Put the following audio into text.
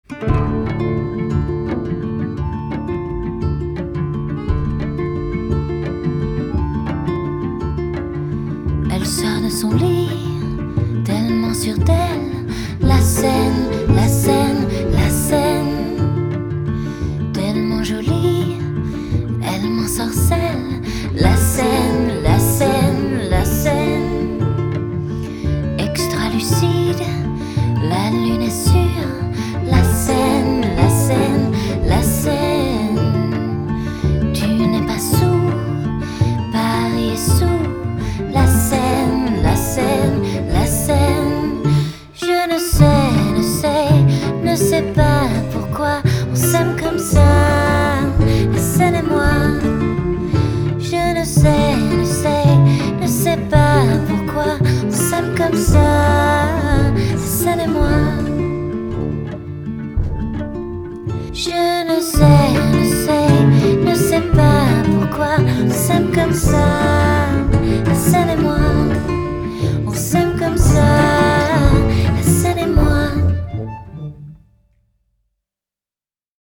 Elle sort de son lit, tellement sûre d'elle. La scène, la scène, la scène, tellement jolie, elle m'ensorcelle. La scène, la scène, la scène, extra lucide, la lune est sûre. La scène, la scène, la scène, tu n'es pas sous, Paris est sous. La scène, la scène, la scène, je ne sais pas pourquoi on s'aime comme ça, la scène et moi. Je ne sais pas pourquoi on s'aime comme ça, la scène et moi. Je ne sais